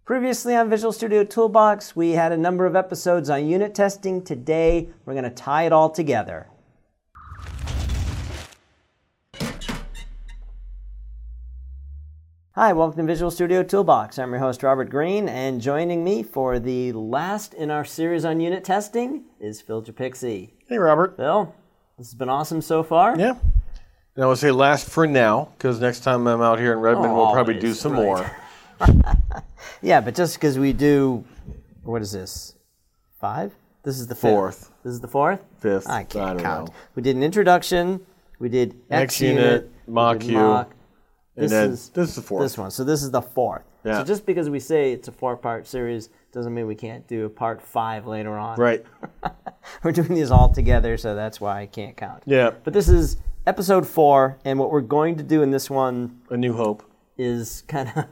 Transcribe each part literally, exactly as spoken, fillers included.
Previously on Visual Studio Toolbox, we had a number of episodes on unit testing. Today, we're going to tie it all together. Hi, welcome to Visual Studio Toolbox. I'm your host, Robert Green, and joining me for the last in our series on unit testing is Phil Japixi. Hey, Robert. Phil, this has been awesome so far. Yeah. And I would say last for now, because next time I'm out here in Redmond, Oh, we'll probably always, do some right. more. Yeah, but just because we do, what is this, five? This is the fifth. Fourth. This is the fourth? Fifth. I can't I don't count. know. We did an introduction. We did X Next unit, we mock did you, mock. And This then is this is the fourth. this one. So this is the fourth. Yeah. So just because we say it's a four-part series doesn't mean we can't do a part five later on. Right. We're doing these all together, so that's why I can't count. Yeah. But this is episode four, and what we're going to do in this one A New Hope. is kind of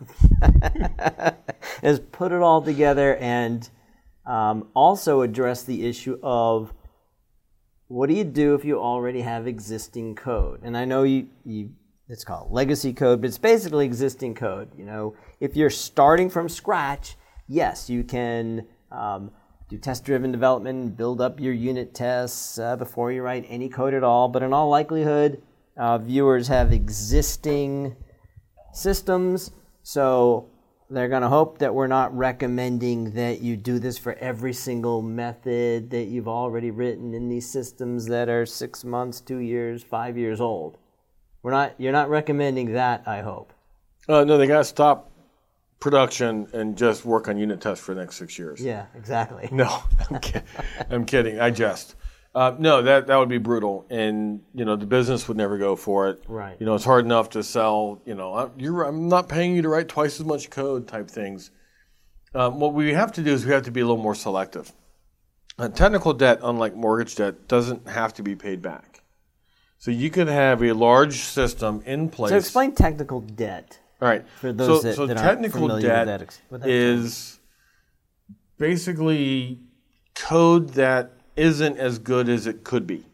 is put it all together and um, also address the issue of what do you do if you already have existing code? And I know you, you it's called legacy code, but it's basically existing code. You know, if you're starting from scratch, yes, you can um, do test-driven development and build up your unit tests uh, before you write any code at all. But in all likelihood, uh, viewers have existing systems, so they're going to hope that we're not recommending that you do this for every single method that you've already written in these systems that are six months, two years, five years old. We're not. You're not recommending that, I hope. Uh, no, they got to stop production and just work on unit tests for the next six years. Yeah, exactly. No, I'm, kid- I'm kidding. I jest. Uh, no, that that would be brutal, and you know the business would never go for it. Right. You know, it's hard enough to sell. You know, I'm, you're, I'm not paying you to write twice as much code type things. Um, what we have to do is we have to be a little more selective. Uh, technical debt, unlike mortgage debt, doesn't have to be paid back. So you could have a large system in place. So explain technical debt. All right. For those so that, so that technical aren't debt with that, with that is basically code that isn't as good as it could be.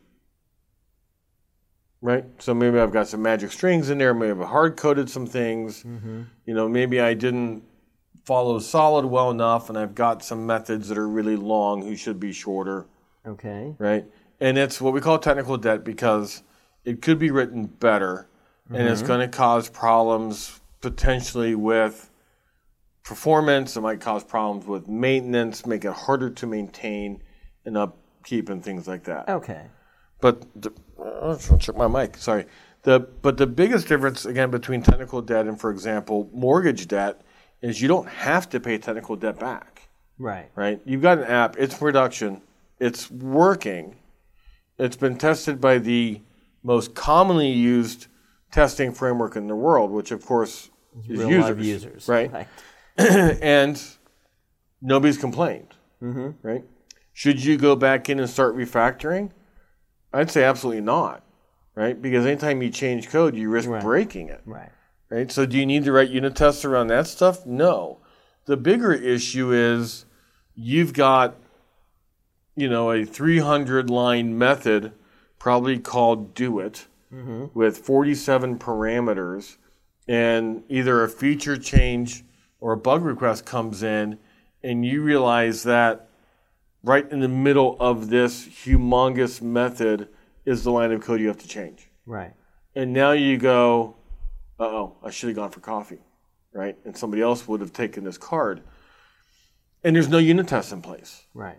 Right? So maybe I've got some magic strings in there. Maybe I've hard-coded some things. Mm-hmm. You know, maybe I didn't follow solid well enough, and I've got some methods that are really long who should be shorter. Okay. Right? And it's what we call technical debt because it could be written better, mm-hmm. and it's going to cause problems potentially with performance. It might cause problems with maintenance, make it harder to maintain and upkeep and things like that. Okay. But the, uh, I'll check my mic. Sorry. The but the biggest difference again between technical debt and, for example, mortgage debt is you don't have to pay technical debt back. Right. Right. You've got an app. It's production. It's working. It's been tested by the most commonly used testing framework in the world, which of course is real users, live users, right? right. And nobody's complained, mm-hmm. right? Should you go back in and start refactoring? I'd say absolutely not, right? Because anytime you change code, you risk right. breaking it, right? Right. So do you need to write unit tests around that stuff? No. The bigger issue is you've got, you know, a three hundred line method, probably called do it, mm-hmm. with forty-seven parameters, and either a feature change or a bug request comes in, and you realize that right in the middle of this humongous method is the line of code you have to change. Right. And now you go, uh-oh, I should have gone for coffee, right? And somebody else would have taken this card. And there's no unit test in place. Right.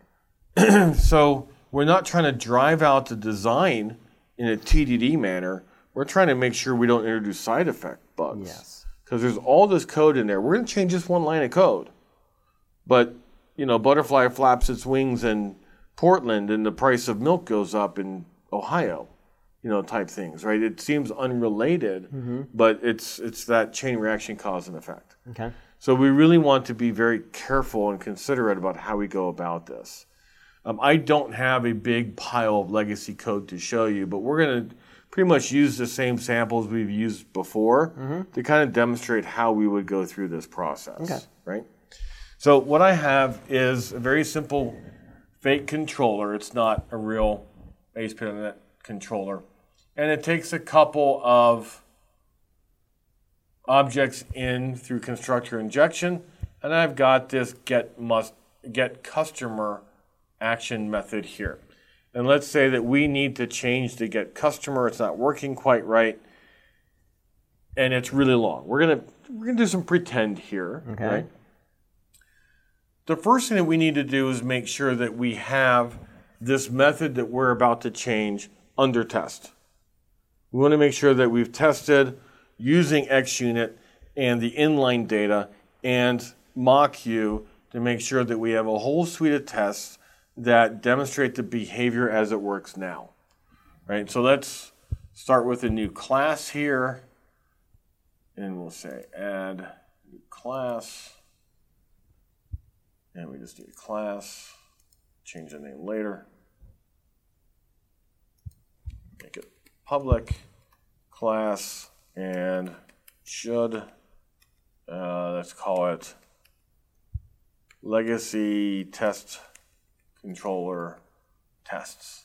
So we're not trying to drive out the design in a T D D manner. We're trying to make sure we don't introduce side effect bugs. Yes. Because there's all this code in there. We're going to change just one line of code. But, you know, butterfly flaps its wings in Portland and the price of milk goes up in Ohio, you know, type things, right? It seems unrelated, mm-hmm. but it's it's that chain reaction cause and effect. Okay. So we really want to be very careful and considerate about how we go about this. Um, I don't have a big pile of legacy code to show you, but we're going to pretty much use the same samples we've used before mm-hmm. to kind of demonstrate how we would go through this process, okay. right? So what I have is a very simple fake controller. It's not a real A S P dot net controller. And it takes a couple of objects in through constructor injection and I've got this get must get customer action method here. And let's say that we need to change the get customer. It's not working quite right, and it's really long. We're gonna we're gonna do some pretend here, Okay. right? The first thing that we need to do is make sure that we have this method that we're about to change under test. We want to make sure that we've tested using XUnit and the inline data and MockU to make sure that we have a whole suite of tests that demonstrate the behavior as it works now. Right? So let's start with a new class here. And we'll say add new class. And we just need a class. Change the name later. Make it public class and should uh, let's call it legacy test controller tests.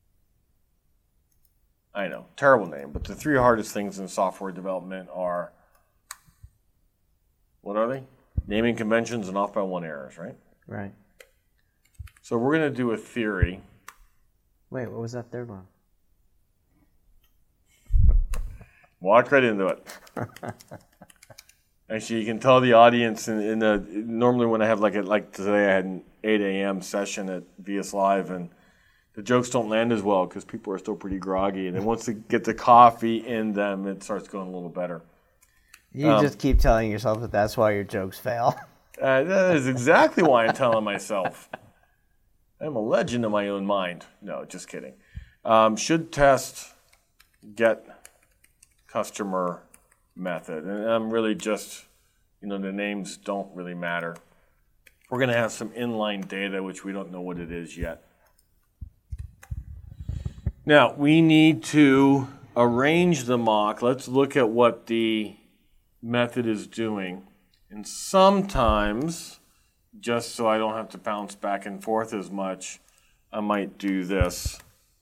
I know, terrible name, but the three hardest things in software development are, what are they? Naming conventions and off by one errors, right? Right. So we're going to do a theory. Wait, what was that third one? Walk right into it. Actually, you can tell the audience in, in the normally when I have like a, like today I had an eight a.m. session at V S Live, and the jokes don't land as well because people are still pretty groggy. And then once they get the coffee in them, it starts going a little better. You Um, just keep telling yourself that that's why your jokes fail. Uh, that is exactly why I'm telling myself. I'm a legend in my own mind. No, just kidding. Um, should test get customer method. And I'm really just, you know, the names don't really matter. We're going to have some inline data, which we don't know what it is yet. Now, we need to arrange the mock. Let's look at what the method is doing. And sometimes, just so I don't have to bounce back and forth as much, I might do this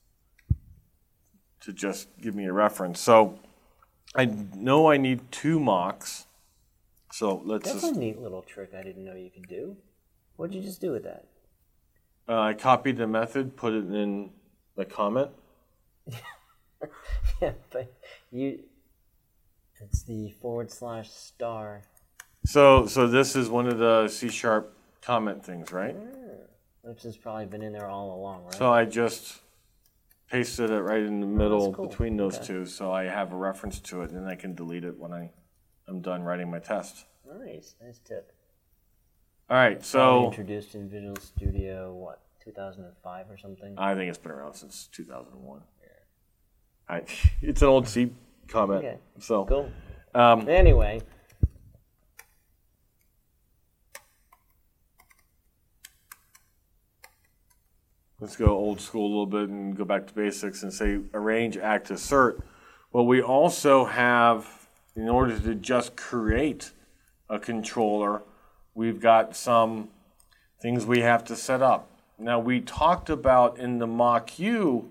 to just give me a reference. So I know I need two mocks. So let's That's just, a neat little trick I didn't know you could do. What'd you just do with that? uh, I copied the method, put it in the comment. Yeah, but you, it's the forward slash star. So so this is one of the C sharp comment things, right? Which has probably been in there all along, right? So I just pasted it right in the middle that's cool. between those Okay. two, so I have a reference to it, and then I can delete it when I am done writing my test. Nice, nice tip. All right, Probably so introduced in Visual Studio, what, two thousand five or something? I think it's been around since two thousand one. I, it's an old C comment. Okay. So Cool. um, Anyway, let's go old school a little bit and go back to basics and say arrange, act, assert. Well, we also have, in order to just create a controller, we've got some things we have to set up. Now, we talked about in the MockU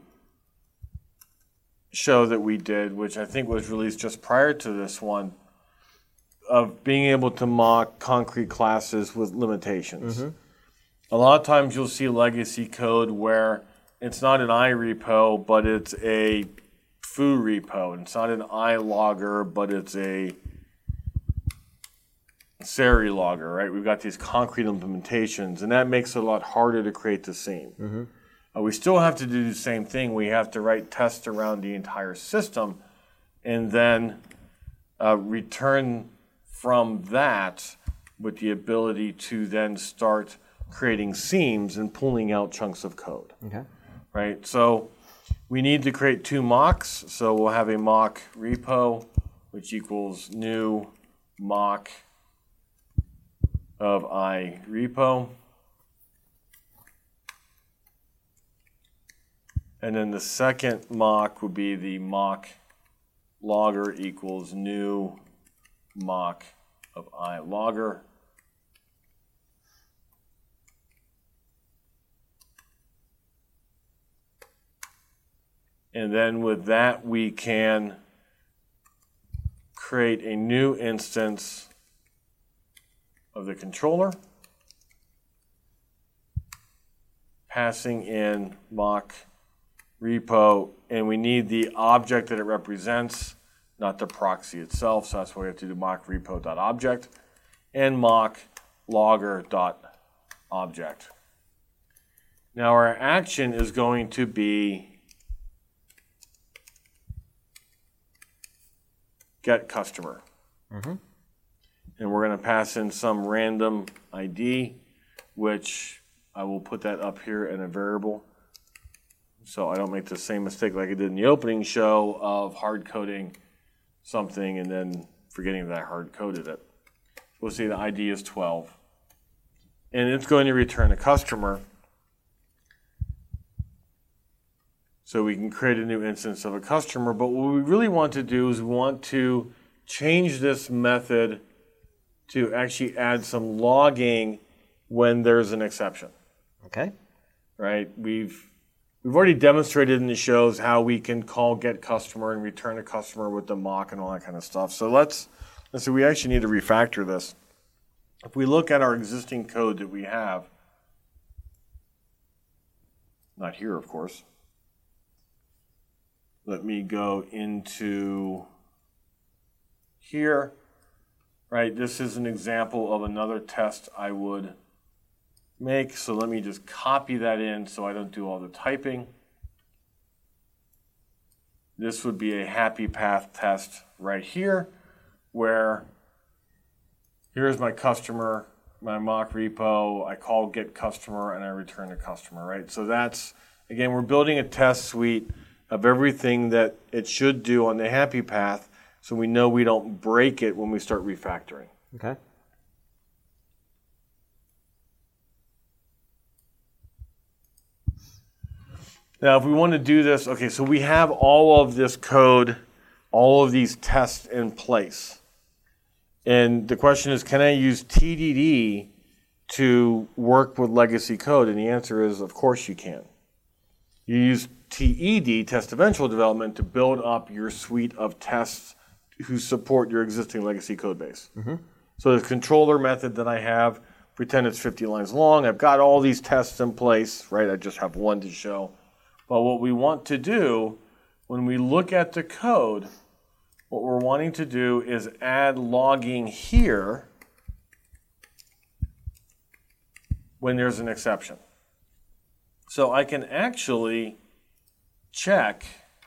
show that we did, which I think was released just prior to this one, of being able to mock concrete classes with limitations. Mm-hmm. A lot of times you'll see legacy code where it's not an iRepo, but it's a foo repo. And it's not an iLogger, but it's a seri logger, right? We've got these concrete implementations, and that makes it a lot harder to create the scene. Mm-hmm. Uh, we still have to do the same thing. We have to write tests around the entire system and then uh, return from that with the ability to then start creating seams and pulling out chunks of code. okay. Right? So we need to create two mocks. So we'll have a mock repo, which equals new mock of iRepo. And then the second mock would be the mock logger equals new mock of iLogger. And then with that, we can create a new instance of the controller, passing in mock repo, and we need the object that it represents, not the proxy itself, so that's why we have to do mock repo.object and mock logger.object. Now our action is going to be get customer. Mm-hmm. And we're going to pass in some random I D, which I will put that up here in a variable so I don't make the same mistake like I did in the opening show of hard coding something and then forgetting that I hard coded it. We'll see the I D is twelve. And it's going to return a customer. So we can create a new instance of a customer. But what we really want to do is we want to change this method to actually add some logging when there's an exception. Okay. Right? We've we've already demonstrated in the shows how we can call get customer and return a customer with the mock and all that kind of stuff. So let's let's see, we actually need to refactor this. If we look at our existing code that we have, not here, of course. Let me go into here. Right, this is an example of another test I would make. So let me just copy that in so I don't do all the typing. This would be a happy path test right here, where here's my customer, my mock repo, I call get customer, and I return a customer, right? So that's, again, we're building a test suite of everything that it should do on the happy path, so we know we don't break it when we start refactoring. Okay. Now, if we want to do this, okay, so we have all of this code, all of these tests in place. And the question is, can I use T D D to work with legacy code? And the answer is, of course you can. You use T E D, test eventual development, to build up your suite of tests who support your existing legacy code base. Mm-hmm. So the controller method that I have, pretend it's fifty lines long. I've got all these tests in place, right? I just have one to show. But what we want to do, when we look at the code, what we're wanting to do is add logging here when there's an exception. So I can actually check,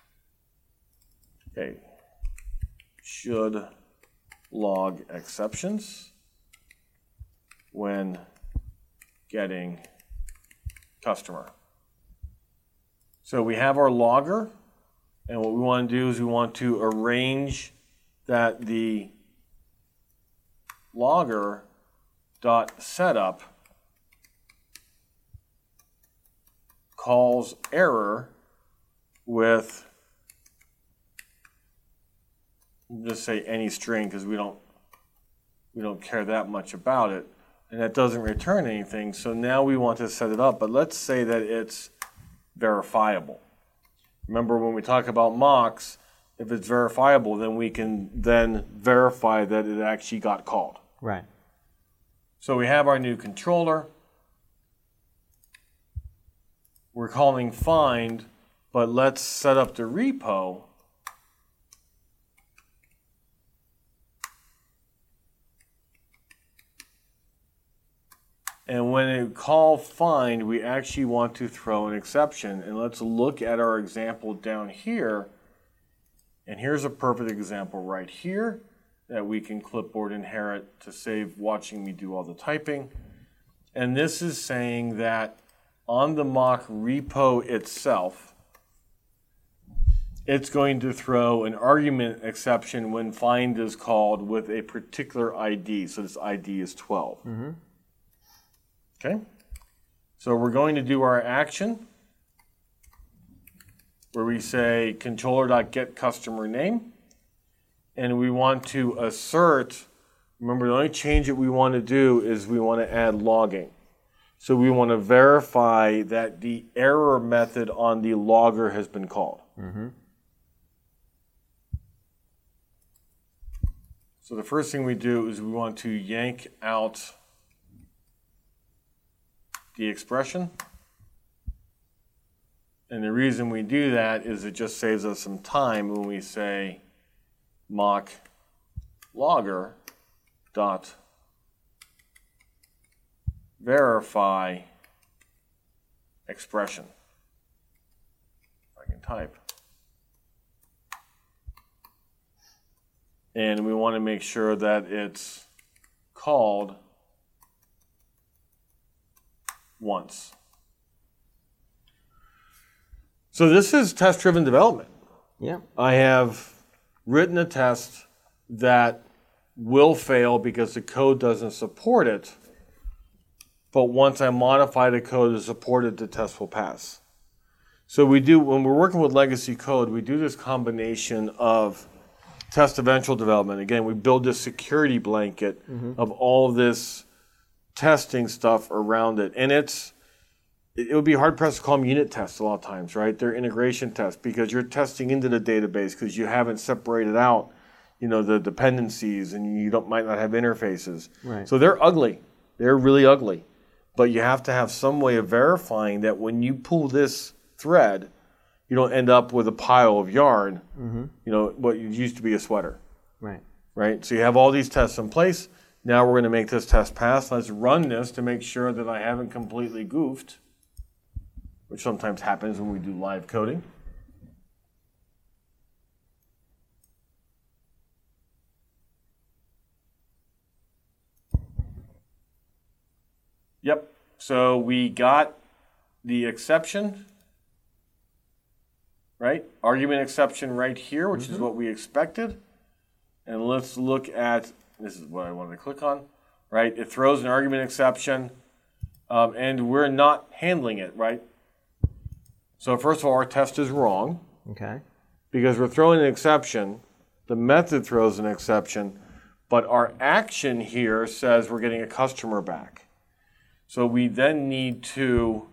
okay, should log exceptions when getting customer. So we have our logger, and what we want to do is we want to arrange that the logger dot setup calls error with, just say any string because we don't we don't care that much about it, and that doesn't return anything. So now we want to set it up, but let's say that it's verifiable. Remember when we talk about mocks, if it's verifiable, then we can then verify that it actually got called. Right. So we have our new controller. We're calling find, but let's set up the repo. And when we call find, we actually want to throw an exception. And let's look at our example down here. And here's a perfect example right here that we can clipboard inherit to save watching me do all the typing. And this is saying that on the mock repo itself, it's going to throw an argument exception when find is called with a particular I D. So this I D is twelve. Mm-hmm. Okay, so we're going to do our action where we say controller.getCustomerName, and we want to assert, remember the only change that we want to do is we want to add logging. So we want to verify that the error method on the logger has been called. Mm-hmm. So the first thing we do is we want to yank out the expression. And the reason we do that is it just saves us some time when we say mock logger dot verify expression. If I can type. And we want to make sure that it's called once. So this is test-driven development. Yeah. I have written a test that will fail because the code doesn't support it. But once I modify the code to support it, the test will pass. So we do, when we're working with legacy code, we do this combination of test eventual development. Again, we build this security blanket mm-hmm. of all of this testing stuff around it. And it's, it would be hard pressed to call them unit tests a lot of times, right? They're integration tests because you're testing into the database because you haven't separated out, you know, the dependencies and you don't might not have interfaces. Right. So they're ugly. They're really ugly. But you have to have some way of verifying that when you pull this thread, you don't end up with a pile of yarn, mm-hmm. you know, what used to be a sweater. Right. Right? So you have all these tests in place. Now we're going to make this test pass. Let's run this to make sure that I haven't completely goofed, which sometimes happens when we do live coding. Yep. So we got the exception, right? Argument exception right here, which mm-hmm. is what we expected. And let's look at, this is what I wanted to click on, right? It throws an argument exception, um, and we're not handling it, right? So first of all, our test is wrong. Okay. Because we're throwing an exception. The method throws an exception, but our action here says we're getting a customer back. So we then need to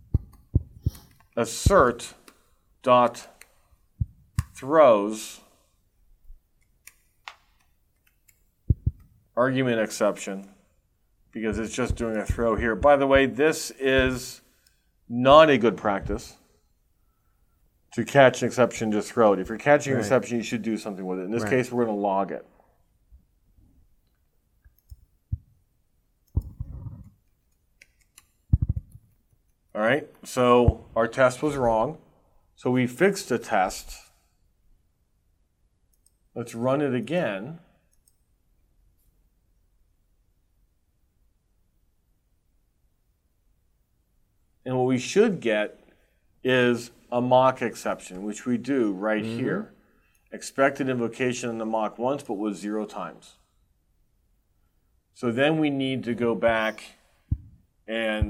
assert dot throws argument exception because it's just doing a throw here. By the way, this is not a good practice to catch an exception, just throw it. If you're catching an right. exception, you should do something with it. In this right. case, we're going to log it. All right, so our test was wrong. So we fixed the test. Let's run it again. And what we should get is a mock exception, which we do right mm-hmm. here. Expected invocation in the mock once, but was zero times. So then we need to go back and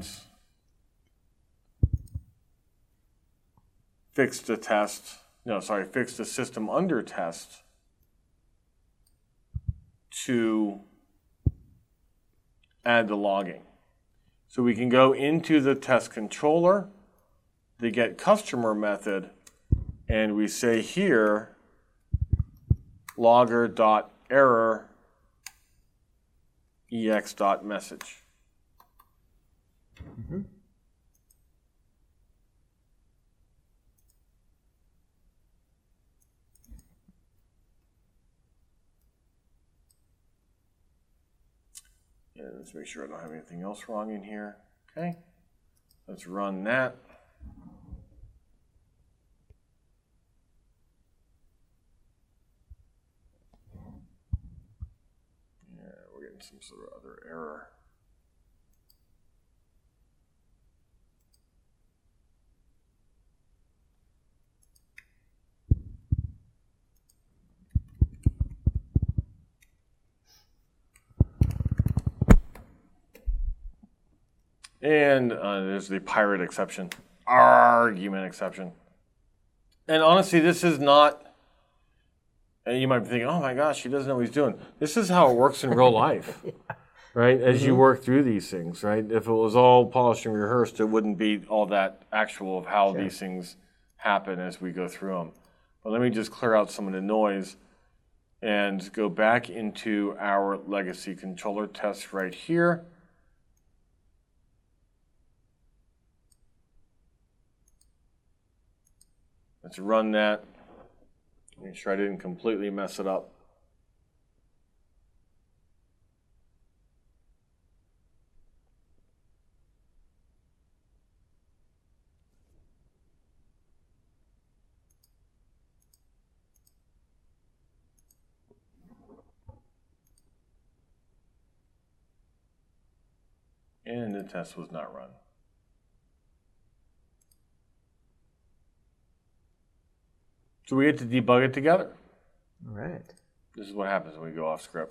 fix the test, no, sorry, fix the system under test to add the logging. So we can go into the test controller, the get customer method, and we say here, logger.error ex.message. Mm-hmm. Yeah, let's make sure I don't have anything else wrong in here. Okay, let's run that. Yeah, we're getting some sort of other error. And uh, there's the pirate exception, argument exception. And honestly, this is not, and you might be thinking, oh my gosh, he doesn't know what he's doing. This is how it works in real life, yeah. right? As mm-hmm. you work through these things, right? If it was all polished and rehearsed, it wouldn't be all that actual of how sure. these things happen as we go through them. But let me just clear out some of the noise and go back into our legacy controller test right here. Let's run that. Make sure I didn't completely mess it up. And the test was not run. So we get to debug it together. All right. This is what happens when we go off script.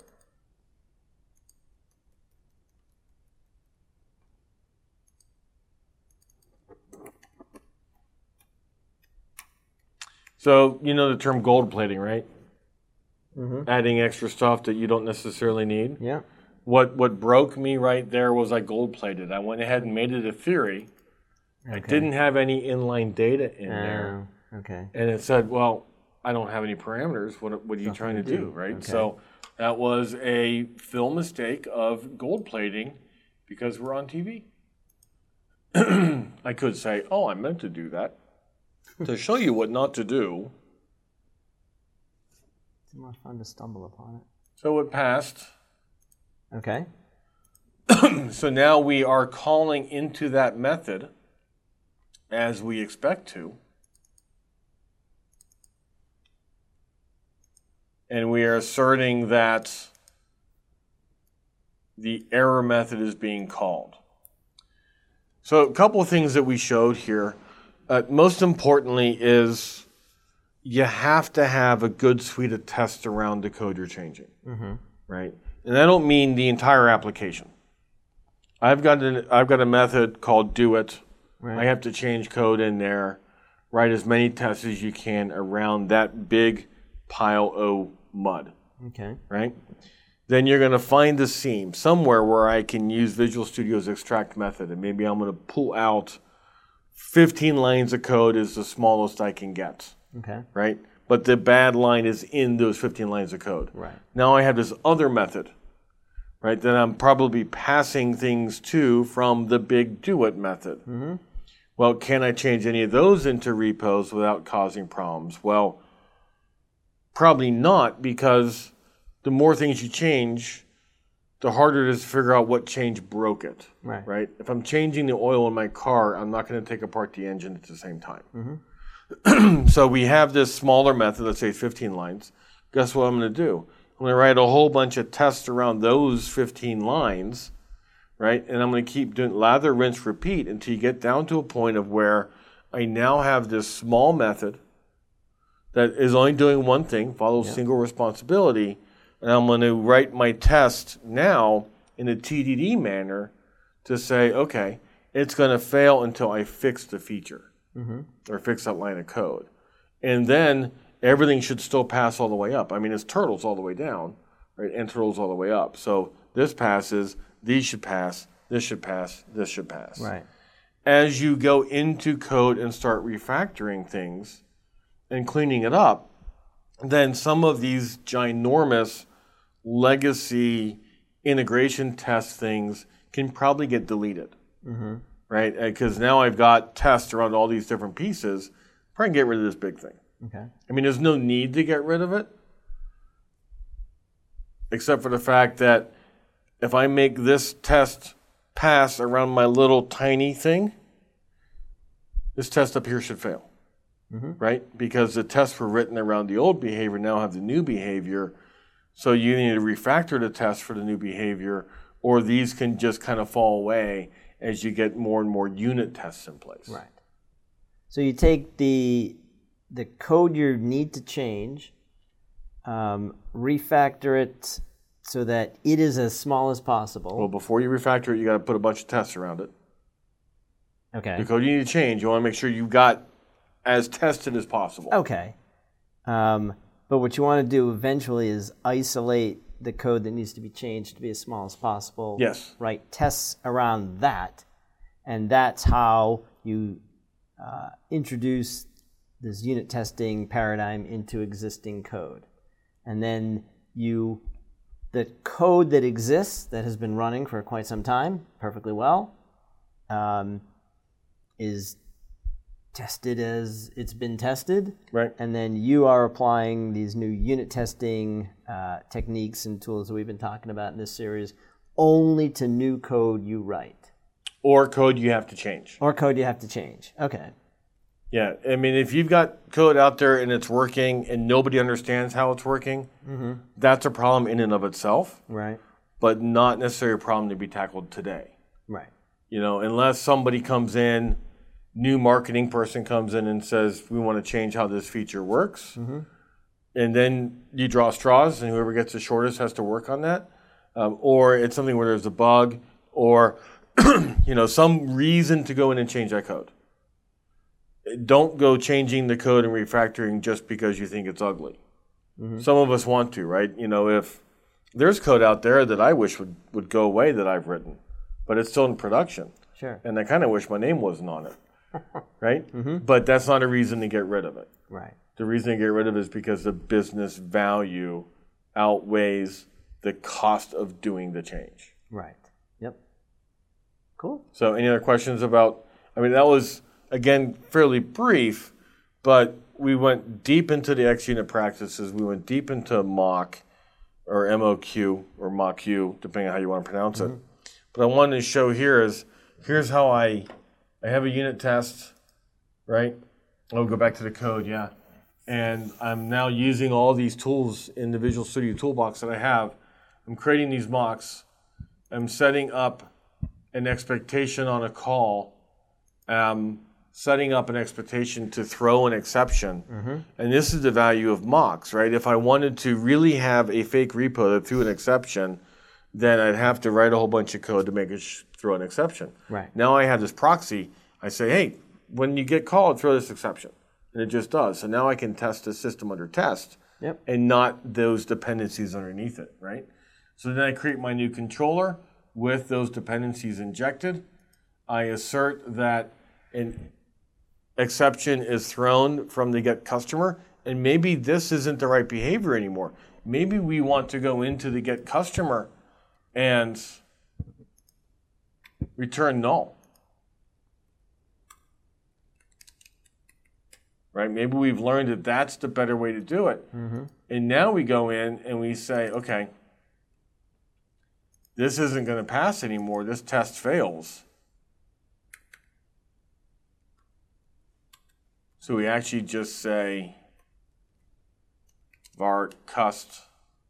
So you know the term gold plating, right? Mm-hmm. Adding extra stuff that you don't necessarily need. Yeah. What what broke me right there was I gold plated. I went ahead and made it a theory. Okay. I didn't have any inline data in Oh, there. okay. And it said, well, I don't have any parameters. What, what are you Nothing trying to to do, do. right? Okay. So that was a fill mistake of gold plating because we're on T V. I could say, oh, I meant to do that to show you what not to do. It's more fun to stumble upon it. So it passed. Okay. So now we are calling into that method as we expect to. And we are asserting that the error method is being called. So a couple of things that we showed here. Uh, most importantly is you have to have a good suite of tests around the code you're changing, Mm-hmm. right? And I don't mean the entire application. I've got an, I've got a method called do it. Right. I have to change code in there, write as many tests as you can around that big pile of mud, Okay. right? Then you're going to find the seam somewhere where I can use Visual Studio's extract method, and maybe I'm going to pull out fifteen lines of code is the smallest I can get, Okay. right? But the bad line is in those fifteen lines of code. Right. Now I have this other method, right, that I'm probably passing things to from the big do it method. Mm-hmm. Well, can I change any of those into repos without causing problems? Well, probably not, because the more things you change, the harder it is to figure out what change broke it. Right. Right? If I'm changing the oil in my car, I'm not going to take apart the engine at the same time. Mm-hmm. So we have this smaller method, let's say fifteen lines. Guess what I'm going to do? I'm going to write a whole bunch of tests around those fifteen lines, right? And I'm going to keep doing lather, rinse, repeat until you get down to a point of where I now have this small method that is only doing one thing, follows Yeah. single responsibility, and I'm going to write my test now in a T D D manner to say, okay, it's going to fail until I fix the feature Mm-hmm. or fix that line of code. And then everything should still pass all the way up. I mean, it's turtles all the way down, right, and turtles all the way up. So this passes, these should pass, this should pass, this should pass. Right. As you go into code and start refactoring things and cleaning it up, then some of these ginormous legacy integration test things can probably get deleted, Mm-hmm. right? Because now I've got tests around all these different pieces. Probably get rid of this big thing. Okay. I mean, there's no need to get rid of it, except for the fact that if I make this test pass around my little tiny thing, this test up here should fail, Mm-hmm. right? Because the tests were written around the old behavior, now have the new behavior. So you need to refactor the test for the new behavior, or these can just kind of fall away as you get more and more unit tests in place. Right. So you take the the code you need to change, um, refactor it so that it is as small as possible. Well, before you refactor it, you got to put a bunch of tests around it. Okay. The code you need to change, you want to make sure you've got as tested as possible. Okay. Um, but what you want to do eventually is isolate the code that needs to be changed to be as small as possible. Yes. Write tests around that, and that's how you uh, introduce this unit testing paradigm into existing code. And then you, the code that exists that has been running for quite some time, perfectly well, um, is tested as it's been tested. Right. And then you are applying these new unit testing uh, techniques and tools that we've been talking about in this series only to new code you write. Or code you have to change. Or code you have to change. Okay. Yeah, I mean, if you've got code out there and it's working and nobody understands how it's working, mm-hmm. that's a problem in and of itself. Right. But not necessarily a problem to be tackled today. Right. You know, unless somebody comes in, new marketing person comes in and says, we want to change how this feature works. Mm-hmm. And then you draw straws and whoever gets the shortest has to work on that. Um, or it's something where there's a bug or, you know, some reason to go in and change that code. Don't go changing the code and refactoring just because you think it's ugly. Mm-hmm. Some of us want to, right? You know, if there's code out there that I wish would, would go away that I've written, but it's still in production. Sure. And I kind of wish my name wasn't on it, right? Mm-hmm. But that's not a reason to get rid of it. Right. The reason to get rid of it is because the business value outweighs the cost of doing the change. Right. Yep. Cool. So any other questions about, I mean, that was... Again, fairly brief, but we went deep into the X unit practices. We went deep into M O C or M O Q or M O Q, depending on how you want to pronounce mm-hmm. it. But I wanted to show here is, here's how I, I have a unit test, right? I'll go back to the code, yeah. And I'm now using all these tools in the Visual Studio Toolbox that I have. I'm creating these mocks. I'm setting up an expectation on a call. Um, setting up an expectation to throw an exception. Mm-hmm. And this is the value of mocks, right? If I wanted to really have a fake repo that threw an exception, then I'd have to write a whole bunch of code to make it sh- throw an exception. Right. Now I have this proxy. I say, hey, when you get called, throw this exception. And it just does. So now I can test the system under test yep. and not those dependencies underneath it, right? So then I create my new controller with those dependencies injected. I assert that an exception is thrown from the get customer, and maybe this isn't the right behavior anymore. Maybe we want to go into the get customer and return null. Right? Maybe we've learned that that's the better way to do it. Mm-hmm. And now we go in and we say, okay, this isn't going to pass anymore. This test fails. So we actually just say var cust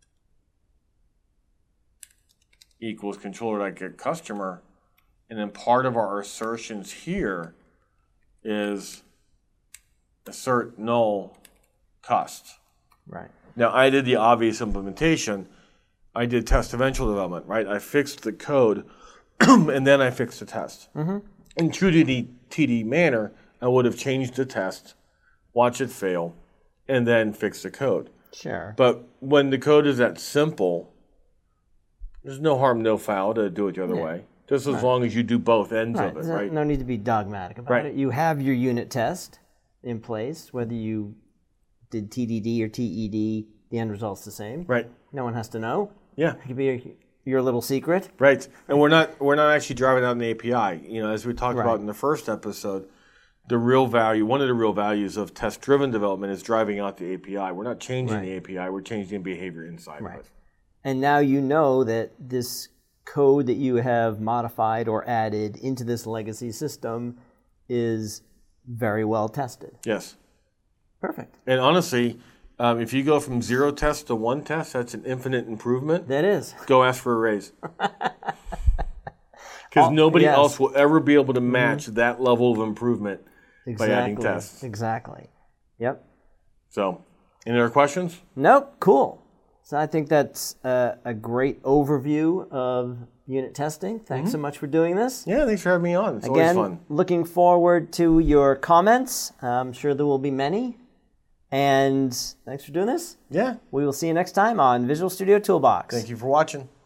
equals controller.getCustomer, and then part of our assertions here is assert null cust. Right. Now I did the obvious implementation. I did test eventual development, right? I fixed the code and then I fixed the test. Mm-hmm. In true to the T D manner, I would have changed the test, watch it fail, and then fix the code. Sure. But when the code is that simple, there's no harm, no foul to do it the other yeah. way. Just as right. long as you do both ends right. of it, There's right? No need to be dogmatic about right. it. You have your unit test in place, whether you did T D D or T E D, the end result's the same. Right. No one has to know. Yeah. It could be your, your little secret. Right. And we're not we're not actually driving out an A P I. You know, as we talked right. about in the first episode, the real value, one of the real values of test-driven development is driving out the A P I. We're not changing right. the A P I, we're changing behavior inside right. of it. And now you know that this code that you have modified or added into this legacy system is very well tested. Yes. Perfect. And honestly, um, if you go from zero tests to one test, that's an infinite improvement. That is. Go ask for a raise. Because nobody yes. else will ever be able to match mm-hmm. that level of improvement exactly. by adding tests. Exactly. Yep. So, any other questions? Nope. Cool. So I think that's a, a great overview of unit testing. Thanks mm-hmm. so much for doing this. Yeah, thanks for having me on. It's Again, always fun. Looking forward to your comments. I'm sure there will be many. And thanks for doing this. Yeah. We will see you next time on Visual Studio Toolbox. Thank you for watching.